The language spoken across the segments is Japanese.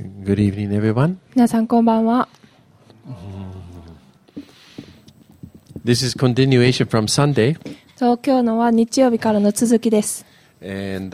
Good evening, everyone. 皆さんこんばんは。 This is continuation from Sunday, 今日のは日曜日からの続きです。 and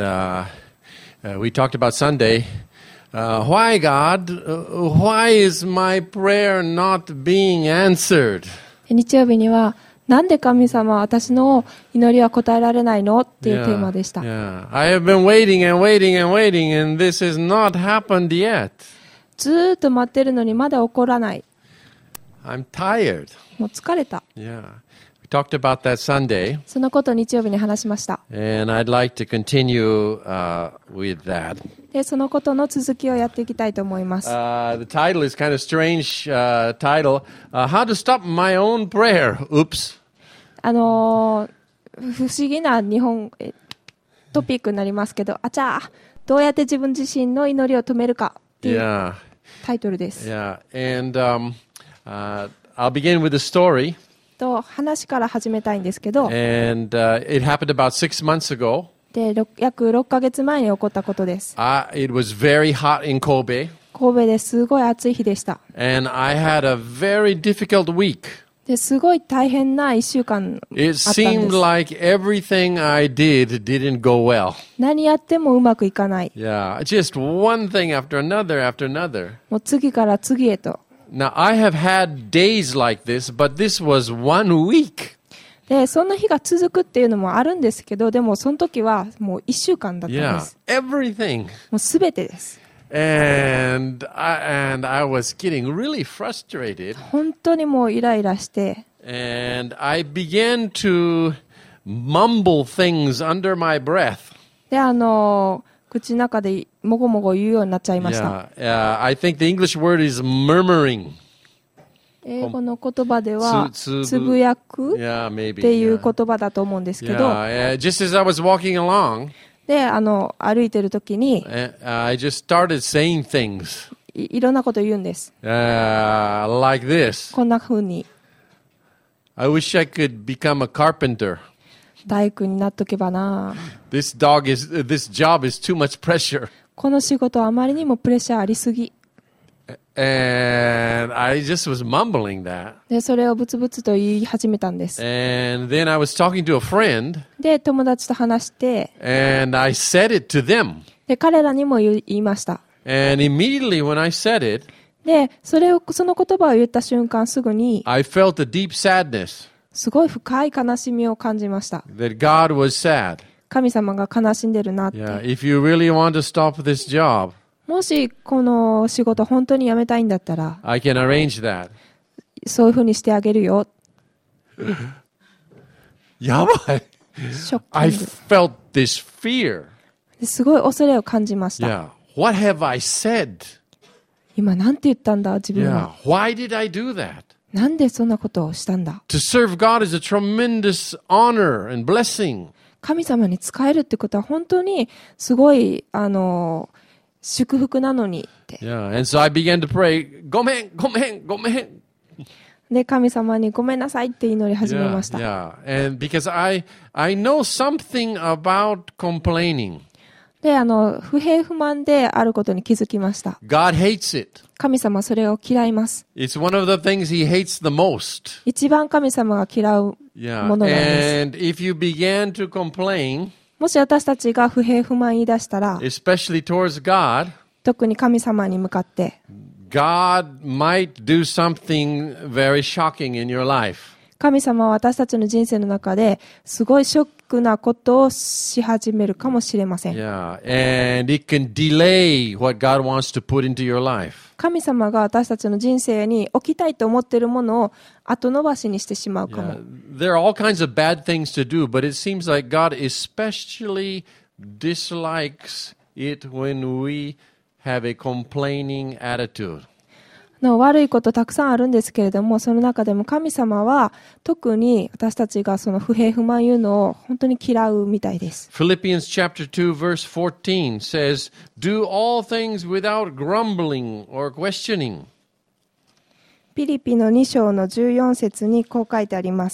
we talked about Sunday. Why, God? Why is my prayer not being answered? 日曜日にはなんで神様は私の祈りは答えられないのっていうテーマでした。 I have been waiting and waiting and waiting, and this has not happened yet. ずーっと待ってるのにまだ起こらない。 I'm tired. もう疲れた。 Yeah. We talked about that Sunday, そのことを日曜日に話しました。 and I'd like to continue with that. で、そのことの続きをやっていきたいと思います。 The title is kind of strange title. How to stop my own prayer. Oops. 不思議なトピックになりますけど、あちゃー、どうやって自分自身の祈りを止めるかっていうタイトルです。 Yeah. And I'll begin with a story. と話から始めたいんですけど、 And it happened about 6 months ago. で約6ヶ月前に起こったことです。 It was very hot in Kobe. 神戸ですごい暑い日でした。 And I had a very difficult week. ですごい大変な1週間あったん It です。 seemed like everything I didn't go well. 何やってもうまくいかない。 Yeah, just one thing after another after another. もう次から次へと。 Now, I have had days like this, but this was 1 week. で、そんな日が続くっていうのもあるんですけど、でもその時はもう1週間だったんで Yeah, す。 everything. もうすべてです。 And I was getting really frustrated. 本当にもうイライラして、 And I began to mumble things under my breath. で、口の中でもごもご言うようになっちゃいました。 I think the English word is murmuring. 英語の言葉では、 つつぶやく Yeah, maybe. っていう言葉だと思うんですけど、 Just as I was walking along, で、歩いてる時に、 I just started saying things いろんなこと言うんです。 like this. こんな風に、 I wish I could become a carpenter. 大工になっとけばな。 This job is too much pressure. この仕事はあまりにもプレッシャーありすぎ。 And I just was mumbling that. で、それをブツブツと言い始めたんです。 And then I was talking to a friend, で、友達と話して、 and I said it to them. で、彼らにも言いました。 And immediately when I said it, で、その言葉を言った瞬間すぐに、 I felt a deep sadness すごい深い悲しみを感じました。 that God was sad. 神様が悲しんでるなって。 Yeah, if you really want to stop this job, もしこの仕事本当に辞めたいんだったら、 I can arrange that. そういうふうにしてあげるよ。 やばい。 ショッキ I ング。 felt this fear. ですごい恐れを感じました。 Yeah. What have I said? 今なんて言ったんだ自分 Yeah. は。 Why did I do that? なんでそんなことをしたんだ。 To serve God is a tremendous honor and blessing. 神様に仕えるってことは本当にすごい祝福なのにって。 Yeah. And so I began to pray, ごめん、ごめん、ごめん. で、神様にごめんなさいって祈り始めました。 Yeah. And because I know something about complaining. で、不平不満であることに気づきました。 God hates it. 神様はそれを嫌います。 It's one of the things he hates the most. 一番神様が嫌う Yeah. ものなんです。 And if you began to complain, もし私たちが不平不満言い出したら、 especially towards God, 特に神様に向かって、 God might do something very shocking in your life. 神様は私たちの人生の中ですごいショックなことをし始めるかもしれません。 Yeah. And it can delay what God wants to put into your life. 神様が私たちの人生に置きたいと思っているものを後延ばしにしてしまうかも。 There are all kinds of bad things to do, but it seems like God especially dislikes it when we have a complaining attitude. 悪いことたくさんあるんですけれども、その中でも神様は特に私たちがその不平不満言うのを本当に嫌うみたいです。 Philippians chapter 2 verse 14 says, Do all things without grumbling or questioning. ピリピの2章の14節にこう書いてあります。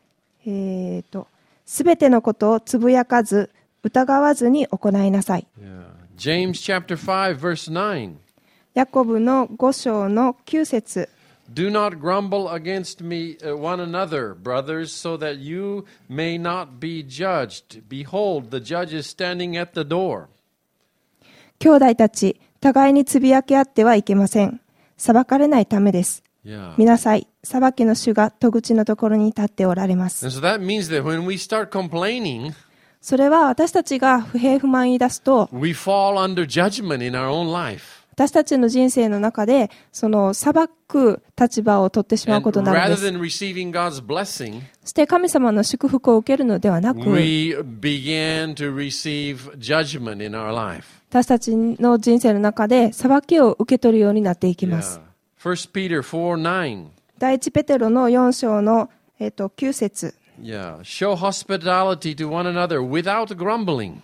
すべてのことをつぶやかず、疑わずに行いなさい。 James chapter 5 verse 9. ヤコブの5章の9節。 Do not grumble against one another, brothers, so that you may not be judged. Behold, the judge is standing at the door. 兄弟たち、互いにつぶやき合ってはいけません。裁かれないためです。 Yeah. 見なさい、裁きの主が戸口のところに立っておられます。 And so that means that when we start complaining, それは私たちが不平不満言い出すと、 we fall under judgment in our own life. 私たちの人生の中でその裁く立場を取ってしまうことになるんです。 And rather than receiving God's blessing, そして神様の祝福を受けるのではなく、 we began to receive judgment in our life. 私たちの人生の中で裁きを受け取るようになっていきます。 Yeah. 1 Peter 4:9. 第一ペテロの4章の、9節。 Yeah. Show hospitality to one another without grumbling.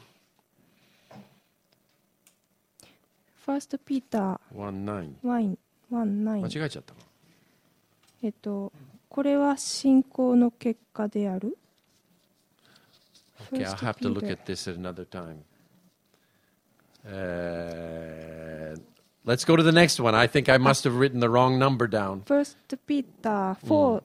ファーストピーター 1:9. 間違えちゃったの。 これは信仰の結果である。 Okay, I'll have to look at this at another time. Let's go to the next one. I think I must have written the wrong number down. ファーストピーター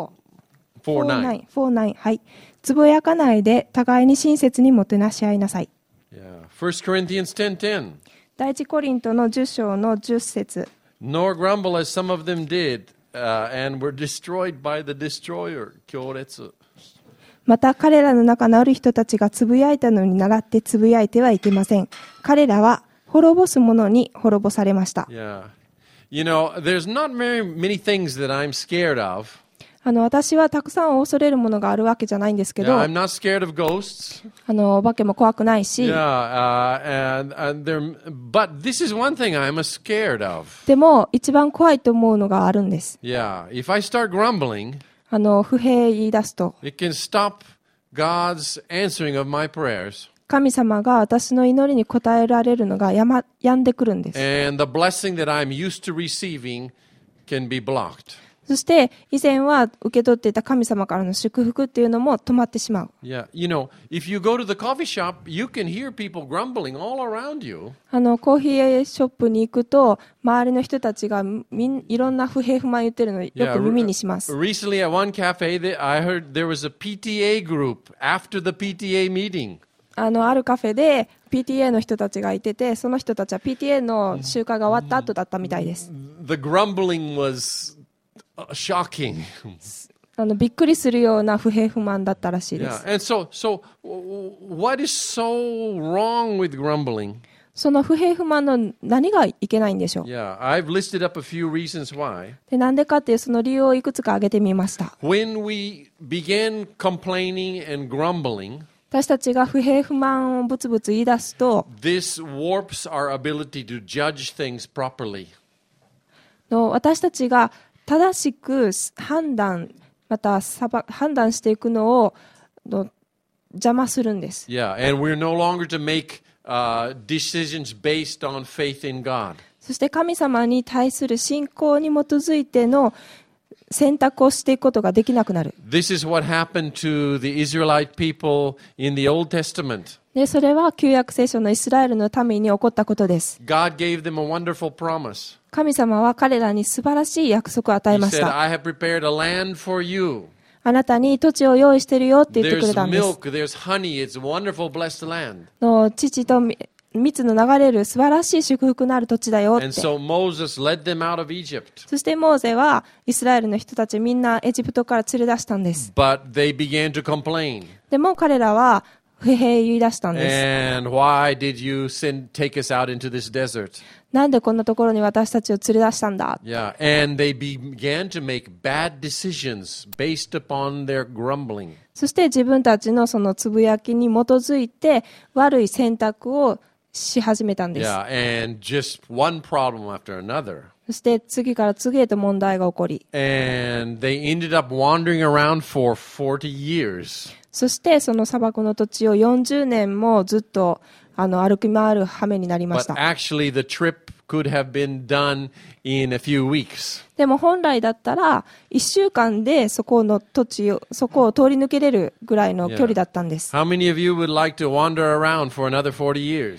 4:9. 4:9。はい。つぶやかないで互いに親切にもてなし合いなさい。 Yeah. 1 Corinthians 10:10. 第一コリントの10章の10節。 Nor grumble as some of them did, and were destroyed by the destroyer. 強烈。 また彼らの中のある人たちがつぶやいたのに倣ってつぶやいてはいけません。彼らは滅ぼす者に滅ぼされました。 Yeah. You know, there's not very many things that I'm scared of. 私はたくさん恐れるものがあるわけじゃないんですけど、 Yeah, I'm not scared of ghosts. お化けも怖くないし、 Yeah, but this is one thing I'm scared of. でも一番怖いと思うのがあるんです。 Yeah, if I start grumbling, 不平言い出すと、 it can stop God's answering of my prayers. 神様が私の祈りに応えられるのがやんでくるんです。 And the blessing that I'm used to receiving can be blocked. そして以前は受け取っていた神様からの祝福っていうのも止まってしまう。 Yeah, you know, if you go to the coffee shop, you can hear people grumbling all around you. コーヒーショップに行くと周りの人たちがいろんな不平不満言ってるのをよく耳にします。 Recently at one cafe, I heard there was a PTA group after the PTA meeting. あるカフェで PTA の人たちがいてて、その人たちは PTA の集会が終わった後だったみたいです。 The grumbling was shocking. びっくりするような不平不満だったらしいです。 Yeah. And so what is so wrong with grumbling? その不平不満の何がいけないんでしょう。 Yeah, I've listed up a few reasons why. で、なんでかっていうその理由をいくつか挙げてみました。 When we begin complaining and grumbling, 私たちが不平不満をブツブツ言い出すと、 this warps our ability to judge things properly. 私たちが正しく判断、また判断していくのを邪魔するんです。 Yeah, and we're no longer to make decisions based on faith in God. そして神様に対する信仰に基づいての選択をしていくことができなくなる。 This is what happened to the Israelite people in the Old Testament. で、それは旧約聖書のイスラエルの民に起こったことです。 God gave them a wonderful promise. 神様は彼らに素晴らしい約束を与え He まし said, た。 I have prepared a land for you. あなたに土地を用意してるよって言ってくれ There's たんです。 milk, there's honey, it's a wonderful blessed land. 父と蜜の流れる素晴らしい祝福のある土地だよって。 And so Moses led them out of Egypt. そしてモーゼはイスラエルの人たちみんなエジプトから連れ出したんです。 But they began to complain. でも彼らは不平言い出したんです。 And why did you take us out into this desert? なんでこんなところに私たちを連れ出したんだ。 Yeah, and they began to make bad decisions based upon their grumbling. そして自分たちのそのつぶやきに基づいて悪い選択をし始めたんです。 Yeah, and just one problem after another. そして次から次へと問題が起こり。 And they ended up wandering around for 40 years. そしてその砂漠の土地を40年もずっと歩き回る羽目になりまし But た。 actually the trip could have been done in a few weeks. でも本来だったら1週間でそこの土地をそこを通り抜けれるぐらいの距離だったんです。 How many of you would like to wander around for another 40 years?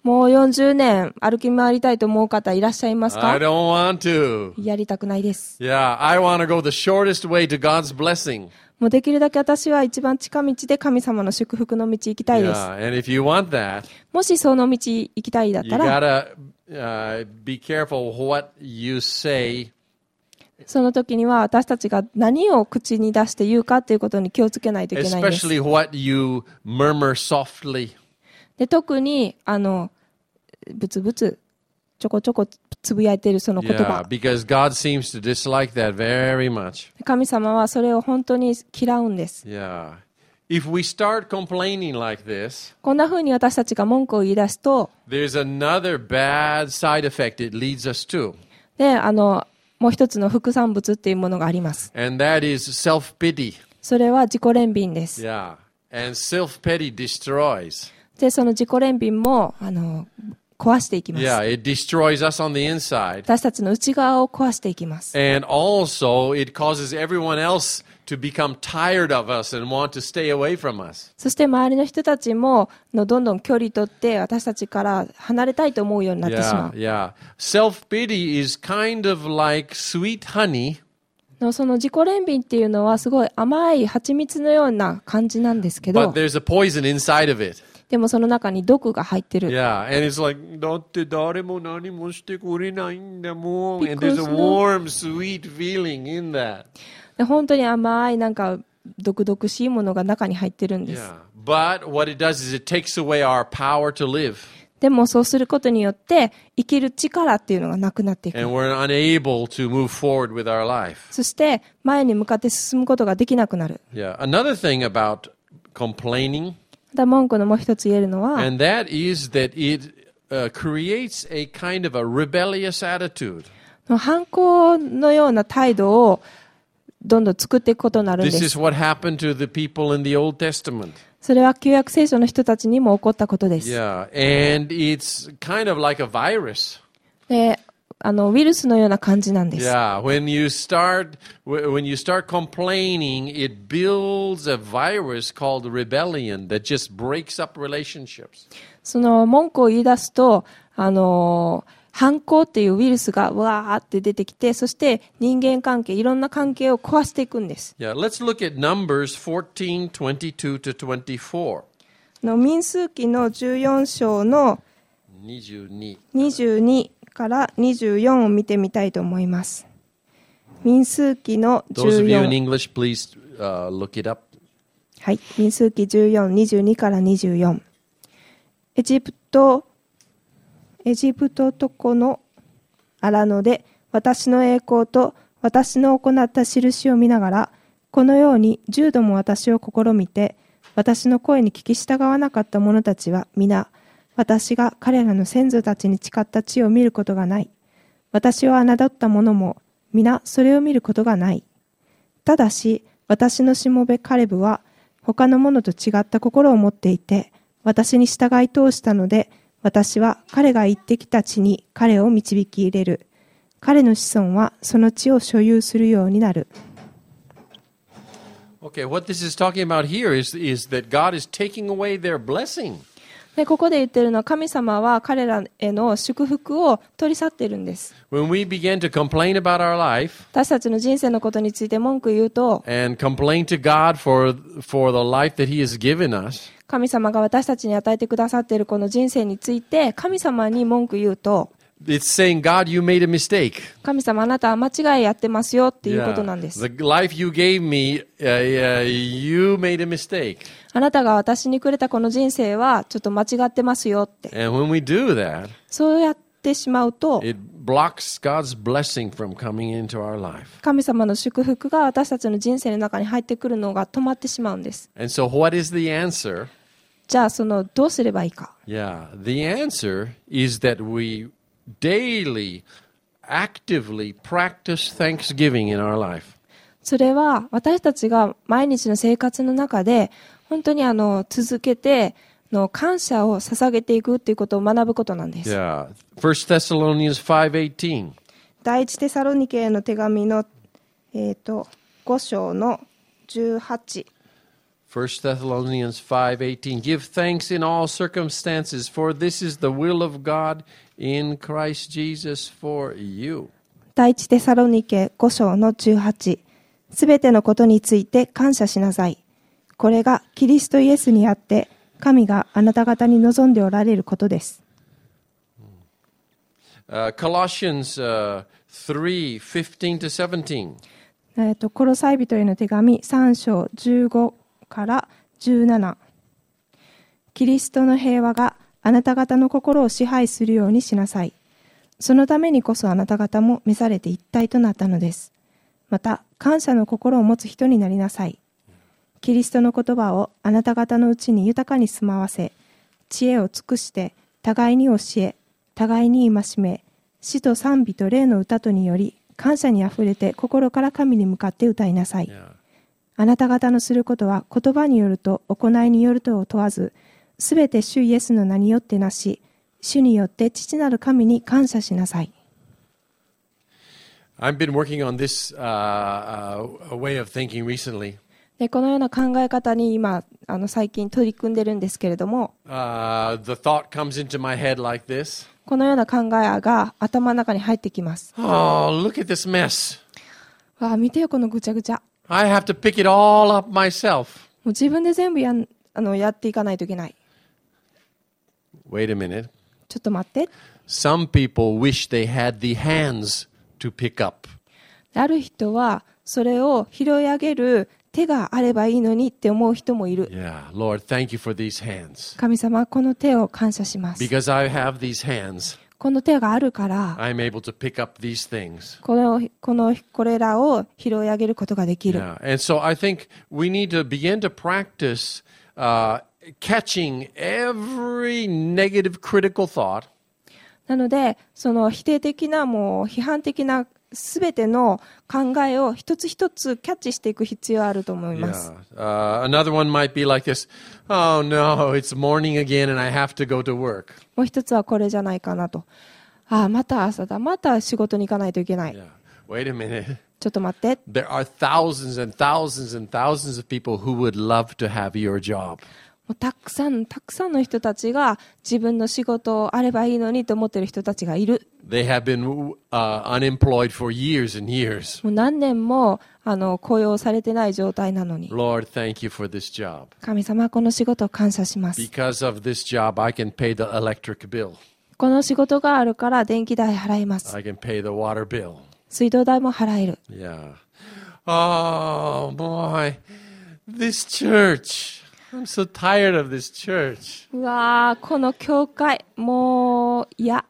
もう40年歩き回りたいと思う方いらっしゃいます I か？ don't want to. やりたくないです。 Yeah, I want to go the shortest way to God's blessing. もうできるだけ私は一番近道で神様の祝福の道行きたいです。 Yeah, and if you want that, もしその道行きたいだっ you たら、 gotta be careful what you say. その時には私たちが何を口に出して言うかっていうことに気をつけないといけないんです。 Especially what you murmur softly. で、特に、ブツブツ、ちょこちょこつぶやいているその言 Yeah, 葉。 because God seems to dislike that very much. 神様はそれを本当に嫌うんです。 Yeah. If we start complaining like this, こんな風に私たちが文句を言い出すと、 there's another bad side effect it leads us to. で、もう一つの副産物っていうものがあります。 And that is self-pity. それは自己憐憫です。 Yeah. And self-pity destroys. で、その自己憐憫も、壊していきます。 Yeah, it destroys us on the inside. 私たちの内側を壊していきます。 And also, it causes everyone else to become tired of us and want to stay away from us. そして周りの人たちもどんどん距離取って私たちから離れたいと思うようになってしま Yeah, う。 yeah. Self-pity is kind of like sweet honey. その自己憐憫っていうのはすごい甘い蜂蜜のような感じなんですけど、 But there's a poison inside of it. でもその中に毒が入ってる。 Yeah, and it's like, だって誰も何もしてくれないんだもん. And there's a Because warm, sweet feeling in that. で本当に甘いなんか毒々しいものが中に入ってるんです。 Yeah. But what it does is it takes away our power to live. でもそうすることによって生きる力っていうのがなくなっていく。 And we're unable to move forward with our life. そして前に向かって進むことができなくなる。 Yeah. Another thing about complaining, また文句のもう一つ言えるのは、 and that is that it creates a kind of a rebellious attitude. 反抗のような態度をどんどん作っていくことになるんで This す。 is what happened to the people in the Old Testament. それは旧約聖書の人たちにも起こったことです。 Yeah. And it's kind of like a virus. で、ウイルスのような感じなんです。 Yeah. When you start complaining, it builds a virus called rebellion that just breaks up relationships. その文句を言い出すと、反抗っていうウイルスがわーって出てきて、そして人間関係、いろんな関係を壊していくんです。 Yeah. Let's look at Numbers 14:22 to 24. 民数記の14章の 22. 22から24を見てみたいと思います。民数記の Those of you in 14。 English, please look it up. はい。民数記14、22から24。エジプトとこの荒野で私の栄光と私の行った印を見ながら、このように10度も私を試みて、私の声に聞き従わなかった者たちは皆、私が彼らの先祖たちに誓った地を見ることがない。私を侮った者も皆それを見ることがない。ただし、私のしもべカレブは他の者と違った心を持っていて、私に従い通したので、私は彼が行ってきた地に彼を導き入れる。彼の子孫はその地を所有するようになる。 Okay, what this is talking about here is that God is taking away their blessing. でここで言ってるのは神様は彼らへの祝福を取り去っているんです。 When we begin to complain about our life 私たちの人生のことについて文句言うと、 and complain to God for the life that He has given us, 神様が私たちに与えてくださっているこの人生について神様に文句言うと、 it's saying, God, you made a mistake. 神様あなたは間違いやってますよっていうことなんです。 The life you gave me, you made a mistake. あなたが私にくれたこの人生はちょっと間違ってますよって。 And when we do that, そうやってしまうと、 it blocks God's blessing from coming into our life. 神様の祝福が私たちの人生の中に入ってくるのが止まってしまうんです。 And so what is the answer? じゃあどうすればいいか。 Yeah, the answer is that we daily, actively practice thanksgiving in our life. それは私たちが毎日の生活の中で本当に続けて感謝を捧げていくっていうことを学ぶことなんです。 Yeah, 1 Thessalonians 5:18. 第一テサロニケへの手紙の5章の18。 1 Thessalonians 5:18 Give thanks in all circumstances, for this is the will of God in Christ Jesus for you. 第一テサロニケ5章の18、すべてのことについて感謝しなさい。これがキリストイエスにあって神があなた方に望んでおられることです。 Colossians 3:15-17 コロサイ人への手紙3章15から17。キリストの平和があなた方の心を支配するようにしなさい。そのためにこそあなた方も召されて一体となったのです。また感謝の心を持つ人になりなさい。キリストの言葉をあなた方のうちに豊かに住まわせ、知恵を尽くして互いに教え、互いに戒め、詩と賛美と霊の歌とにより感謝にあふれて心から神に向かって歌いなさい。あなた方のすることは言葉によると行いによるとを問わず、すべて主イエスの名によってなし、主によって父なる神に感謝しなさい。 I've been working on this way of thinking recently. でこのような考え方に今最近取り組んでるんですけれども、 The thought comes into my head like this. このような考えが頭の中に入ってきます。 Oh, look at this mess. わあ、見てよこのぐちゃぐちゃ。 I have to pick it all up myself. もう自分で全部やっていかないといけない。 Wait a minute. ちょっと待って。 Some people wish they had the hands to pick up. ある人はそれを拾い上げる手があればいいのにって思う人もいる。 Yeah, Lord, thank you for these hands. 神様、この手を感謝します。 Because I have these hands, この手があるから、 I'm able to pick up these things. これらを拾い上げることができる。 Yeah. And so I think we need to begin to practice catching every negative critical thought. なので、その否定的な、もう批判的なすべての考えを一つ一つキャッチしていく必要があると思います。 Another one might be like this. Oh no, it's morning again and I have to go to work. もう一つはこれじゃないかなと。ああ、また朝だ。また仕事に行かないといけない。 Wait a minute. ちょっと待って。 There are thousands and thousands and thousands of people who would love to have your job. もうたくさんの人たちが自分の仕事あればいいのにと思っている人たちがいる。 They have been unemployed for years and years. もう何年も雇用されてない状態なのに。 Lord, thank you for this job. 神様、この仕事を感謝します。 Because of this job, I can pay the electric bill. この仕事があるから電気代払います。 I can pay the water bill. 水道代も払える。 Yeah. Oh boy, this church.I'm so tired of this church. うわー、この教会、もう嫌。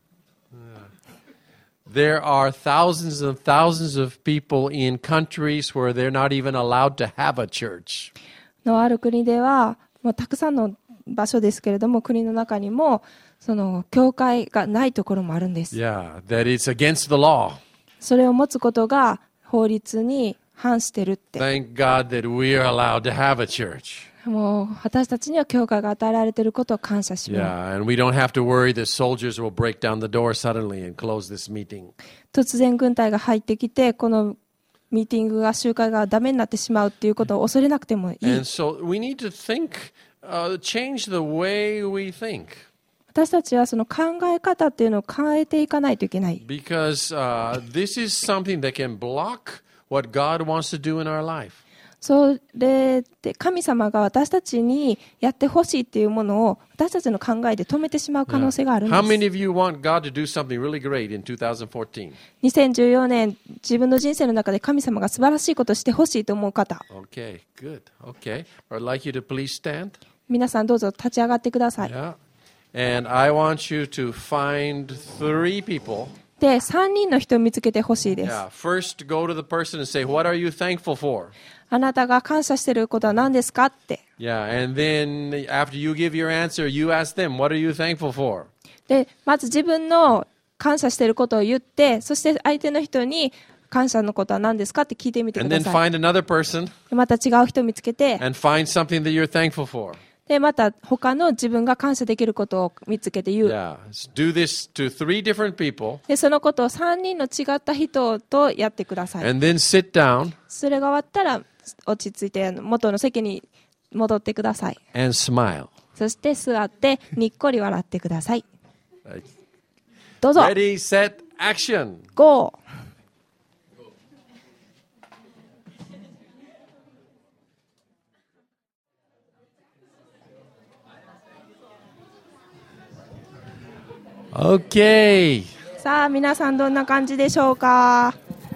There are thousands and thousands of people in countries where they're not even allowed to have a church. のある国では、もうたくさんの場所ですけれども、国の中にもその教会がないところもあるんです。 Yeah, that it's against the law. それを持つことが法律に反してるって。 Thank God that we are allowed to have a church. もう私たちには教会が与えられていることを感謝します。 Yeah, and we don't have to worry that soldiers will break down the door suddenly and close this meeting. 突然軍隊が入ってきて、このミーティングが集会がダメになってしまうっていうことを恐れなくてもいい。 And so we need to think, change the way we think. 私たちはその考え方っていうのを変えていかないといけない。 Because this is something that can block what God wants to do in our life. それで神様が私たちにやってほしいっていうものを私たちの考えで止めてしまう可能性があるんです。 How many of you want God to do something really great in 2014? 2014年、自分の人生の中で神様が素晴らしいことをしてほしいと思う方。 Okay, good. Okay. I'd like you to please stand. 皆さんどうぞ立ち上がってください。 Yeah. And I want you to find 3 people. で、3人の人を見つけてほしいです。 Yeah. First, go to the person and say, what are you thankful for? あなたが感謝していることは何ですかって。 Yeah. And then after you give your answer, you ask them, what are you thankful for? で、まず自分の感謝していることを言って、そして相手の人に感謝のことは何ですかって聞いてみてく And だ then さい。 find another person また違う人を見つけて、 and find something that you're thankful for. で、また他の自分が感謝できることを見つけて言う。 Yeah. Do this to 3 different people で、そのことを3人の違った人とやってください。 and then sit down それが終わったら落ち着いて元の席に戻ってください。 and smile. そして座ってにっこり笑ってください。どうぞ。 Ready, set, action. GO! Okay. さあ皆さんどんな感じでしょうか。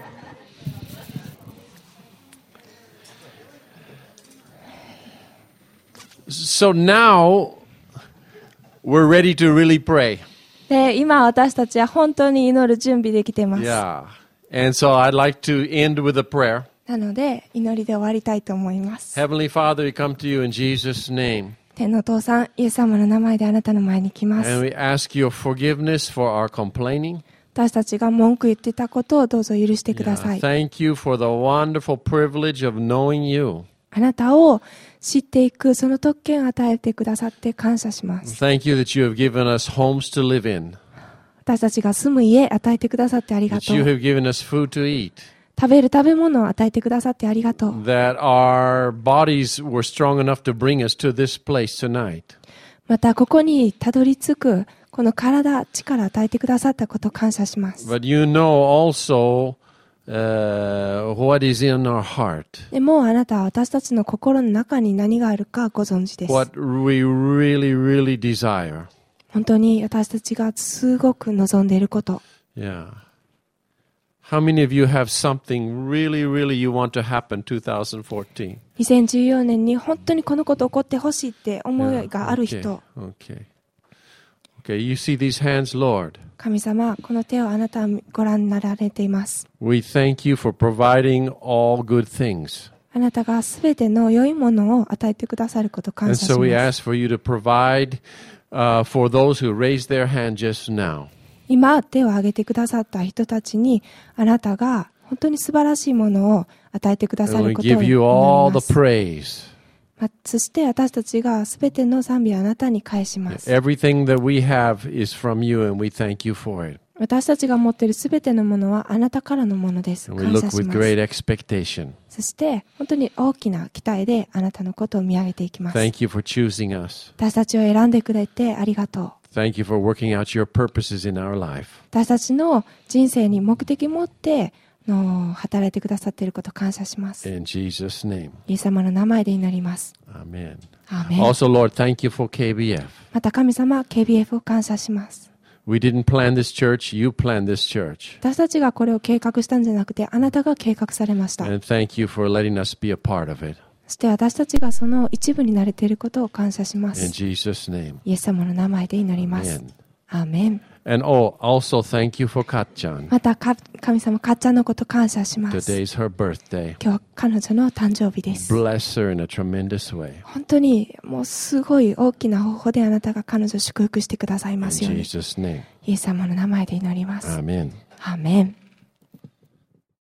So now we're ready to really pray. で、今私たちは本当に祈る準備できてます。 Yeah. And so I'd like to end with a prayer. なので祈りで終わりたいと思います。 Heavenly Father, we come to you in Jesus' name. 天のお父さん、イエス様の名前であなたの前に来ま And す。 we ask your forgiveness for our complaining. 私たちが文句言ってたことをどうぞ許してくださ Yeah. い。 Thank you for the wonderful privilege of knowing you. あなたを知っていくその特権を与えてくださって感謝します。 Thank you that you have given us homes to live in. 私たちが住む家与えてくださってありが That と you う。 have given us food to eat. 食べる食べ物を与えてくださってありがとう。 That our bodies were strong enough to bring us to this place tonight. またここにたどり着くこの体、力を与えてくださったことを感謝します。 But you know also what is in our heart. でもうあなたは私たちの心の中に何があるかご存知です。 What we really desire. 本当に私たちがすごく望んでいること。 Yeah. How many of you have something really you want to happen 2014? 2014年に本当にこのこと起こってほしいって思いがある人。 Okay, you see these hands, Lord. 神様、この手をあなたはご覧になられています。 We thank you for providing all good things. あなたがすべての良いものを与えてくださることを And 感謝し so we ます。 ask for you to provide for those who raised their hand just now. 今手を挙げてくださった人たちにあなたが本当に素晴らしいものを与えてくださ And る we ことを祈 give り you all ま the す。 praise. そして私たちがすべての賛美をあなたに返します。 Everything that we have is from you, and we thank you for it. 私たちが持っているすべてのものはあなたからのものです。 And we 感謝 look し with ま great す。 expectation. そして本当に大きな期待であなたのことを見上げていきます。 Thank you for choosing us. 私たちを選んでくれてありがとう。 Thank you for working out your purposes in our life. 私たちの人生に目的を持って働いてくださっていることを感謝します。 In Jesus' name. イエス様の名前で祈ります。 Amen. アーメン。 Also, Lord, thank you for KBF. また神様、KBF を感謝します。 We didn't plan this church, you planned this church. 私たちがこれを計画したんじゃなくて、あなたが計画されました。 And thank you for letting us be a part of it. そして私たちがその一部になれていることを感謝しま In す。 Jesus' name. イエス様の名前で祈ります。 Amen. アーメン。 And also thank you for Katchan. また神様、かっちゃんのこと感謝します。 Today's her birthday. 今日は彼女の誕生日です。 Bless her in a tremendous way. 本当にもうすごい大きな方法であなたが彼女を祝福してください In ますように。 Jesus' name. イエス様の名前で祈ります。 Amen. アーメン。